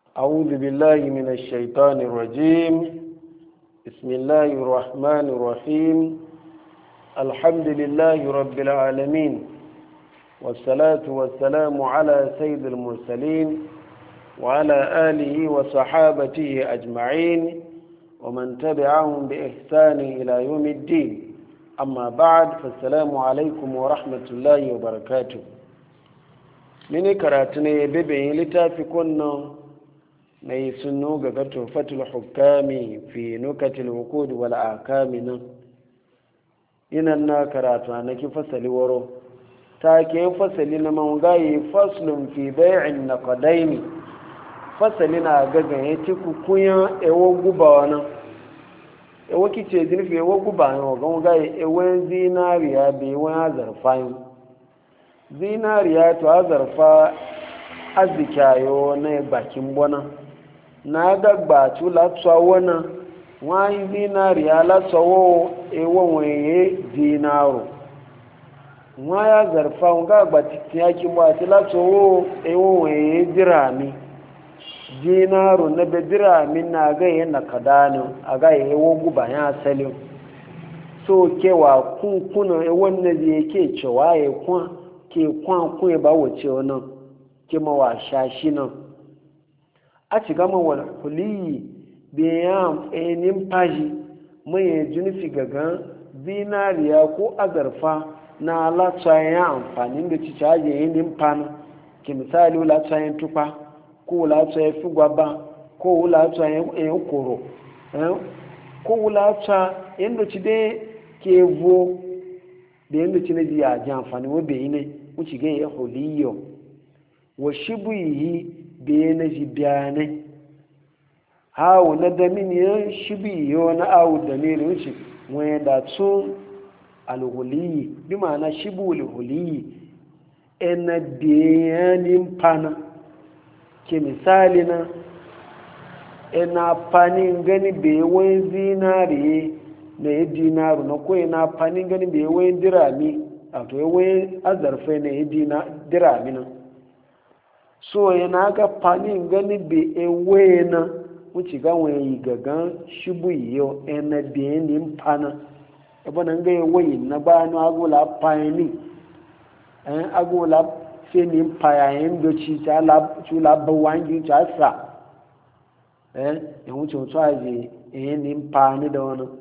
أعوذ بالله من الشيطان الرجيم. بسم الله الرحمن الرحيم. الحمد لله رب العالمين، والصلاة والسلام على سيد المرسلين وعلى آله وصحابته أجمعين ومن تبعهم بإحسان إلى يوم الدين. أما بعد، فالسلام عليكم ورحمة الله وبركاته. من كراتني ببين لتافي كنا نيسنو غغتو فتل الحكام في نكت الوقود والآكام. إننا كراتنا نكي فصل ورو تاكي فصل نمونغاي فصل في بيع النقدين. فصلنا غغن يتكو كويا ايو غبانا ewo kice zirfi ewo guba ne ogan ga ewen zinariya be wen azarfa zinariya to azarfa azikayo na bakin bona na gagba tu la tsawana wani zinariya la tsawo ewo weye dinaro waya zarfa ga gbati yaki ba ti la tsawo ewo weye dirami dinaro na bedira min na ga yana kadanu a ga yawo guba ya asali so kewa kuna wannan da yake cewa ya ke kun ba wace wannan ke mawa shashi nan a ci gama wal kuliyi biyan enin faji mai junfi gagan zinariya ko azarfa na latsayen amfani da ci caje enin fan ke misali latsayen tufa ko wulata ya fi gwaba ko wulata ya koro ko wulata yadda ci dai ke vo da yadda ci na ji a ji amfani wabe yi ne wuce ga ya holiyo wa shi buyi da ya na ji bayanai hawo na daminiyar shi buyi na awu da ne da wuce wani da tun alhuliyi bi ma'ana shi bu alhuliyi ena biyanin fana ke misali na ina fanin gani bai wani zinariye na ya dinaru na ko ina fanin gani bai wani dirami a to ya wani azarfai na ya dirami na so yana ga fanin gani bai wani na wuce ga wani gagan shibu yiyo ina biyan nin fana ebe na ga wani na bayan agula fani agula sai ni payayen doci ta labba wangi ta sa ya wuce wuce aje ni pa ni da wani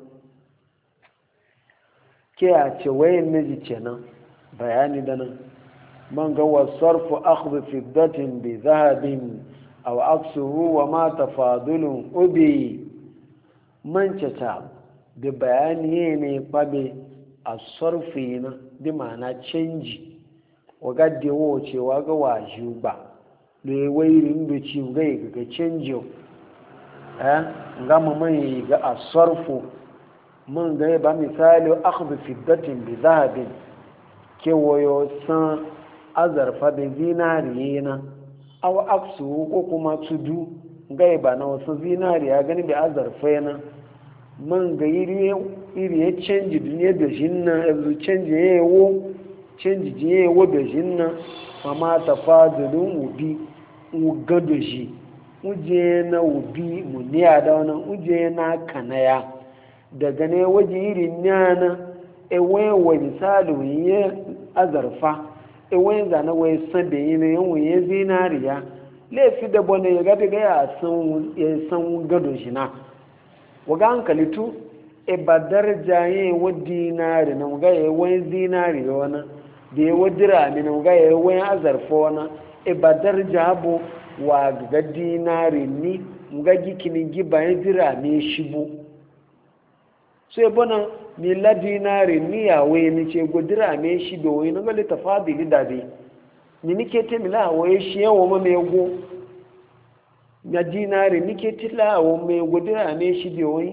ke a ce wayan na ji kenan bayani da nan man ga wasarfu akhdhu fiddatin bi zahabin aw aksuhu wa ma tafadulun ubi man cata da bayani ne kwabe a sarfi na bi ma'ana canji wagadde wo cewa ga waju ba le wairin da ci ga canjo ga mai ga asarfu mun ga ba misali akhdhu fiddatin bi zahabin ke wayo san azarfa da zinariye na aw aksu ko kuma tudu ga ba na wasu zinariya gani bi azarfa na mun ga iri ya canji duniya da jinna yanzu canji yawo canji jiye wadda jinna amma ta fadilin ubi gado shi uje na ubi muniya da wani uje na kanaya daga ne waje irin yana ewe wa misali wuye azarfa ewe zane wai sabe yi na yan wuye zinariya laifi da bane ya gabi ga ya san gado shi na waga hankalitu ba daraja yi wa dinari na waga ya wani zinariya wani da ya wadira min ga ya wani azarfa wani ibadar jabo wa ga dinari ni ga gikinin giba ya dira ne shibu so ya bana ni la dinari ni ya wai ni ce godira me shi do wai na ga ta fadili da be ni nike te mila wai shi yawo ma me go na dinari nike tila wa me godira me shi do wai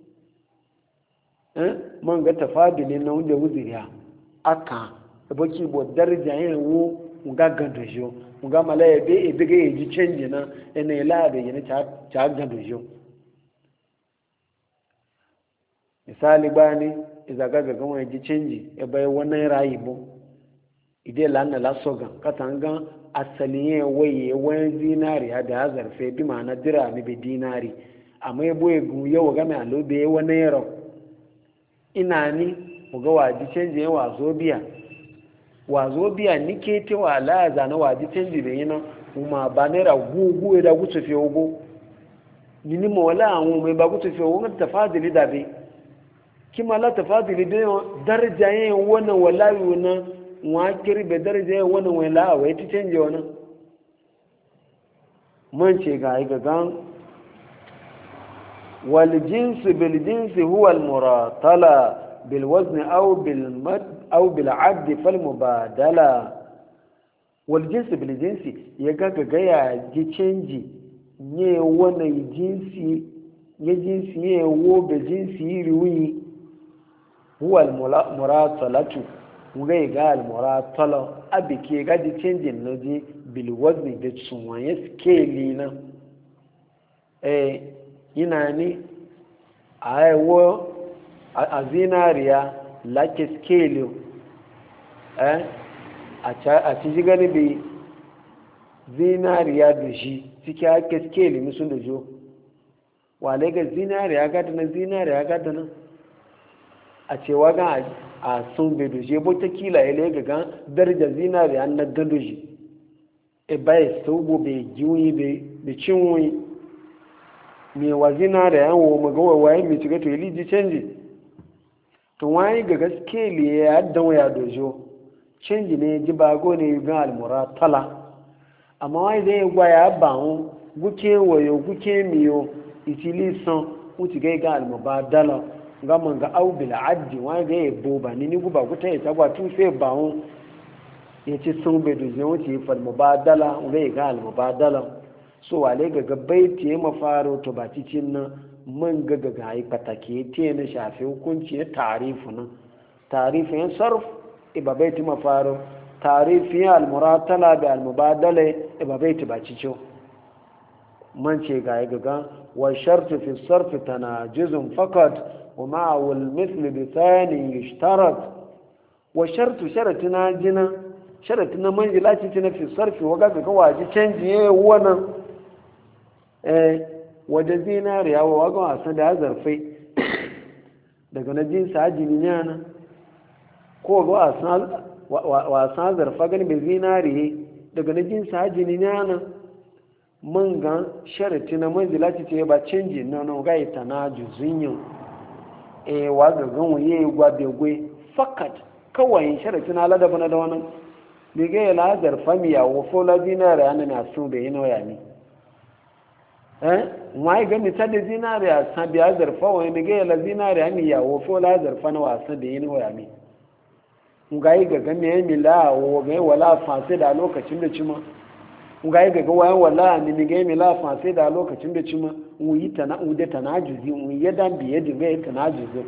man ga tafadili na wanda wuziriya aka baki bo darja yin wo nga gando jo nga malaya be e bege e ji change na ene la de yin ta gando jo misali bani iza ga ga wani ji change e bai wannan rayi bo ide lanna la sogan katanga asaliye waye wani zinariya da ya zarfe bi ma na dirami be dinari amma ya boye gu yau ga mai alobe wani yaro ina ni ga waji canji ya wazo biya nike te wa la zana waji canji da yana kuma ba naira gugu da gutu fi ogo nini mo wala an mai ba gutu fi ogo tafadili da be kima la tafadili da daraja yin wannan wallahi wannan wa kirbe daraja yin wannan wala wai ti canji wannan man ce ga gan wal jinsu bil jinsi huwa al muratala bil wazn aw bil mad aw bil add fal mubadala wal jinsu bil jinsi ya ga ya ji canji ne wannan jinsi ya jinsi ne wo be jinsi riwi huwa al muratalatu ngai ga al muratala abike ga ji canjin naji bil wazn da tsunwaye scale na yana ni a yawo a zinariya lake scale a ci gani bai zinariya da shi ciki ake scale musu da jo wale ga zinariya gada na a cewa ga a sun bai doje bota kila ya lega gan daraja zinariya na gadoji e bai saubo bai giwuyi bai cinwuyi mai wazina da yawon magawa waye mai shiga to yi canji to wani ga gaske ne ya dan ya dojo canji ne ji bago ne ga almura tala amma wani zai gwaya bawon guke wayo guke miyo itili san wuce ga almuba dala ga man ga au bil addi wani ga ya boba ni guba guta ya tagwa tun sai bawon ya ci sun bai dojo wuce fal mubadala ga almuba dala so wale ga gabai te mafaro to ba cikin nan man ga yi patake te na shafi hukunci na tarifu nan tarifin sarf ibabai te mafaro tarifin almuratala da almubadala ibabai te ba cikin man ce ga wa shartu fi sarf tanajuzun fakat wa ma'ahu al-mithl bi thani yushtarat wa shartu sharatina jina sharatina manzila cikin fi sarfi wa ga waji canji wannan wajen zinariya wa wagon wasan da ya zarfai daga na jinsa ajini yana ko ga wasan zarfa gani bai zinariya daga na jinsa ajini yana man ga sharati na manzila ce ba canji na nan ga ita na juzunyin wa ga gan wuye gwabe gwe fakat kawai sharati na ladaba na da wannan bai ga yana zarfa miya wa fola zinariya na na sun bai yi noya ne wai ga mita da zinariya san biya zarfa wani ga yala zinariya mi yawo fo la zarfa na wasan da yin waya mi ngai ga ga me mi la wo ga wala fa sai da lokacin da cima ngai ga wayan wala ni mi ga mi la fa sai da lokacin da cima mu yi tana u da tanajuzi mu yi dan biye da ga tanajuzi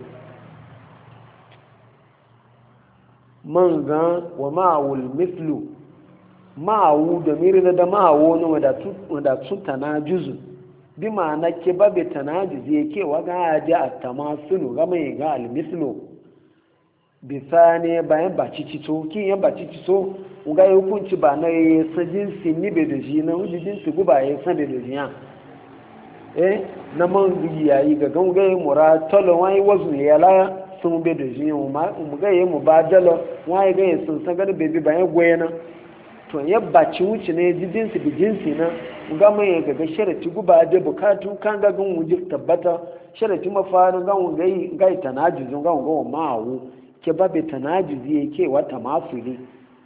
man ga wa ma'ul mithlu ma'u da mirina da ma'u ne da tun tanajuzu bi ma'ana ke babe tanajizi yake waga aje at-tamasulu ga mai ga al-mislu bi sane bayan baci cito kin yan baci cito uga hukunci ba na sajin sinni be da shi na wujin jinsi guba ya san da jiya na man yayi ga ganga muratalo wai wazu ya la sun be da jiya mu ga mu badalo wai ga sun san ga bebe bayan goyena to ya baci wuce ne ji jinsi bi jinsi na ga mai ga sharati guba da bukatu kan ga gun wuji tabbata sharati mafarin ga mun ga tanajuzun ga mun ga ma'awu ke babe tanajuzi yake wata mafili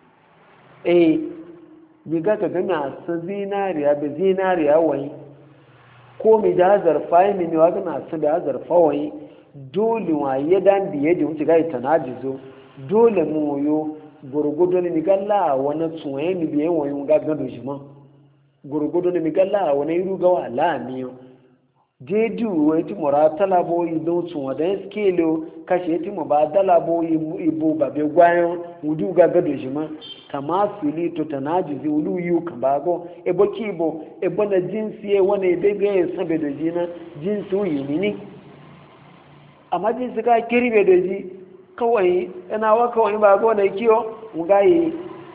mi ga na san zinariya be zinariya wai ko mi da zarfa mi ne wa na san da zarfa wai dole wa yadan biye da wuce ga tanajuzo dole mu yo gurgudu ni galla wani tsoye ni biye wani gaggan da jima gurgudu ni galla wani iru gawa lamiyo jeju wai ti muratala boyi don tsowa da skelo kashe ti mu ba dala boyi ibo babe gwayon wudu gaggan da jima tamasili to tanajizi wulu yu kambago ebo kibo ebo na jinsi wani bebe ya sabe da jina jinsi wuyi ni amma jinsi ka kirbe da ji kawai yana wa kawai ba ga wani kiyo ngayi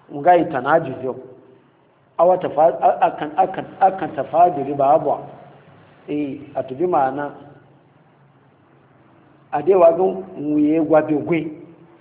ngai tanajuzo awa akan tafadiri ba abu a tubi ma'ana a dai wagon wuye gwabe gwe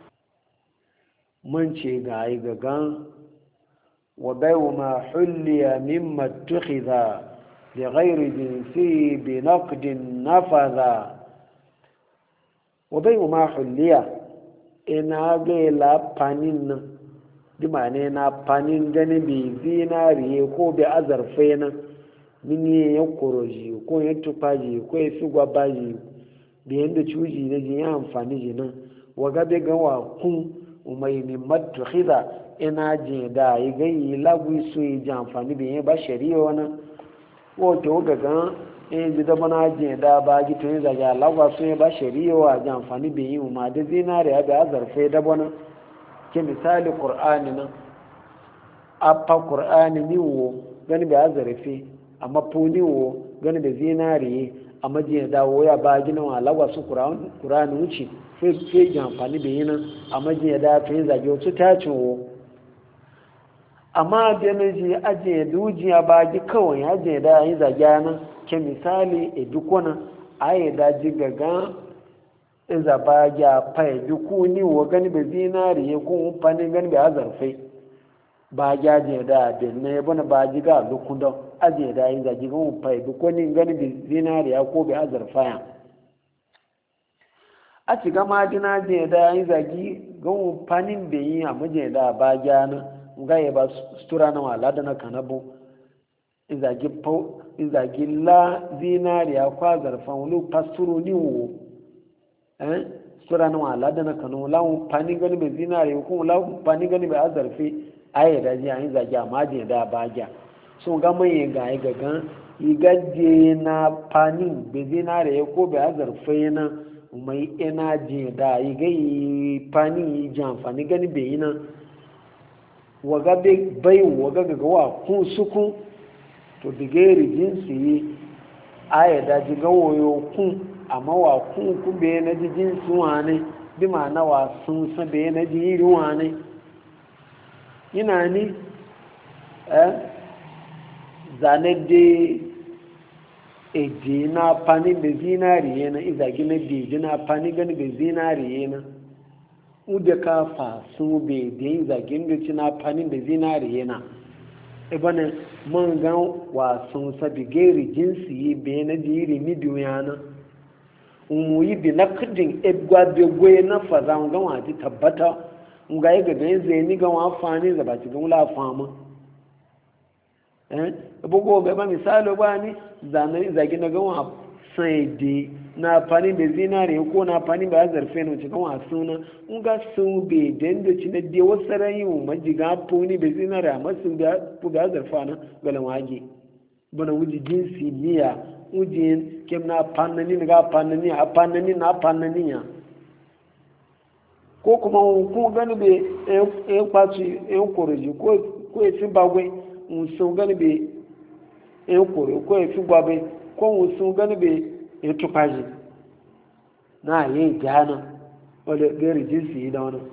mun ce ga yi gagan wa baiwa ma hulliya mimma tukhiza bi ghairi jinsi bi naqdin nafaza wa baiwa ma hulliya ina ga la panin nan di ma'ana na panin gani bi zinariye ko bi azarfe nan mini ya koroji ko ya tufaji ko ya fi gwabaji da yadda cuji na jin ya amfani ji nan waga bai gawa kun umai min matukhida ina je da yi gayi lagwi su yi ji amfani da yin ba shari'a wani wato ga gan in ji da bana je da ba gi tun da ya lagwa su yi ba shari'a wa ji amfani da yin ma da zinariya da azarfe da bana ke misali qur'ani nan apa qur'ani ni wo gani ba azarfe amma funi wo gani da zinariye a majiya dawo ya ba gina wa lagwa su kurani wuce fi amfani da yinan a majiya da ta yi zage wasu tacin wo amma da na ji ajiye dujiya ba gi kawai ajiye da yi zage nan ke misali a dukwana a yi daji gaga iza ba ya fai duku ni wa gani da zinariye ko amfani gani da azarfai ba ya je da na ya bana ba ji ga lukudan ajiye da yin zagi gan fai bi ko ni gani bi zinariya ko bi azarfaya a ci gama dina je da yin zagi gan fanin da yi a maje da ba gyana ga ya ba sutura na wala da na kanabo in zagi la zinariya ko azarfan lu pasturu ni wo sutura na wala da na kanu la fanin gani bi zinariya ko la fanin gani bi azarfi ayi da ji an zagi amma je da bagya sun ga mai ga yi gagan igaje na panin be zinare ya ko be azarfe na mai ina je da yi ga yi panin yi ji amfani gani be yi na waga be bai waga ga wa kun suku to digeri jinsi yi ayi da ji ga woyo kun amma wa kun ku be na ji jinsi wane bi ma na wa sun sa be na ji iri wane ina ni zane de eji na pani da zinariye na izagi na beji na pani gani da zinariye na ude ka fa su be da izagi da ci na pani da zinariye na ibana man gan wasan sabi geri jinsi yi be na jiri midiyo yana umuyi bi na kudin egwa begwe na faza gan waji tabbata nga yi gaga yin zai ni ga wa fani da ba ci ga wula fama bugu ga ba misali ba ni zanen zagi na ga wa sai de na fani da zinare ko na fani ba zarfe no ci ga wa suna nga sun be den da ci na de wasu rayi mu majiga funi da zinare amma sun da ku ga zarfa na galan waje bana wuji jinsi niya wuji kem na fannani ga fannani a fannani na fannani ya ko kuma kun gani be en kwaci en koroji ko e fi bagwe sun gani be en koro ko e fi gwabe ko sun gani be en tukaji na yi jana wala gari jinsi da wani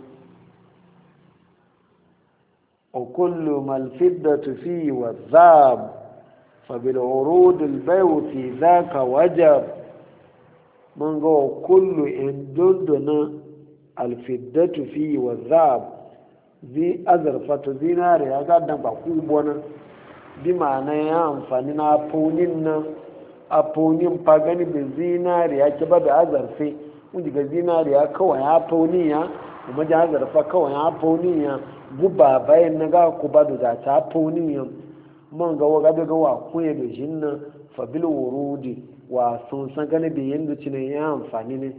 o kullu mal fiddatu fi wa dhab fa bil urud al bayu fi dhaka wajab man go kullu in dunduna alfiddatu fi wa zab zi azarfatu zinare ya gadan ba ku bona bi ma'ana ya amfani na fonin nan a fonin pagani da zinare ya ke ba da azarfe mun diga zinare ya kawai ya foni ya kuma da azarfa kawai ya foni ya guba bayan na ga ku ba da ta foni ya man ga waga ga wa ku ya da jinna fa bil wurudi wa sun san gane da yanda cine ya amfani ne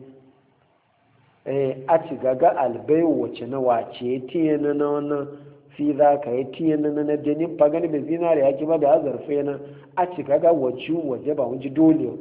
a ci gaga albai wace na wace tiye na wannan fi za ka yi tiye na na denin pagani da zinari ya kima da azarfe na a ci gaga wace waje ba wajen dole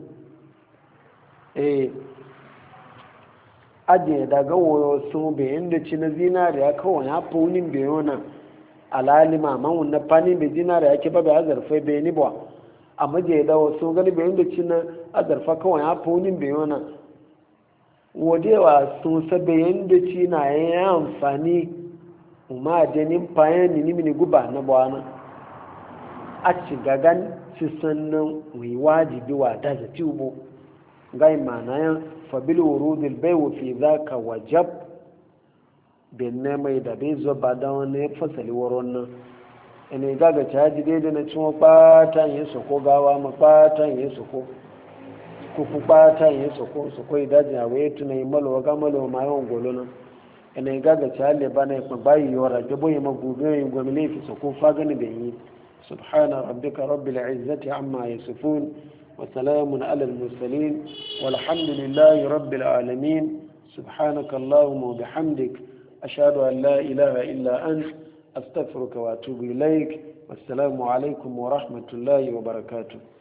ajiye daga wayo sun bayan da ci na zinari ya kawai ya fi wunin bayan nan alalima man na fani da zinari ya kima da azarfe bayani ba a majiya da wasu gani bayan da ci na azarfa kawai ya fi wunin bayan nan wadewa sun sabayin da ci na yin amfani umma da nin payan ni mini guba na bwana a ci gagan ci sannan wi wajibi wa da za tubo gai manayan fa bil wurudil bay'u fi zaka wajab bin ne mai da bai zo ba da wani fasali waron nan ene gaga caji daidai na cin patan yin soko gawa ma patan yin soko kuku patan yin soko soko idajin awo ya tuna yi malo ga malo ma yawan golo nan ene gaga caji ba na ikon bayi yora jabo yi magubi yin gwamnati fi soko fagani da yi subhana rabbika rabbil izzati amma yasifun wa salamun ala al-mursalin walhamdulillahi rabbil alamin subhanaka allahumma wa bihamdik ashhadu an la ilaha illa anta أستغفرك وأتوب إليك والسلام عليكم ورحمة الله وبركاته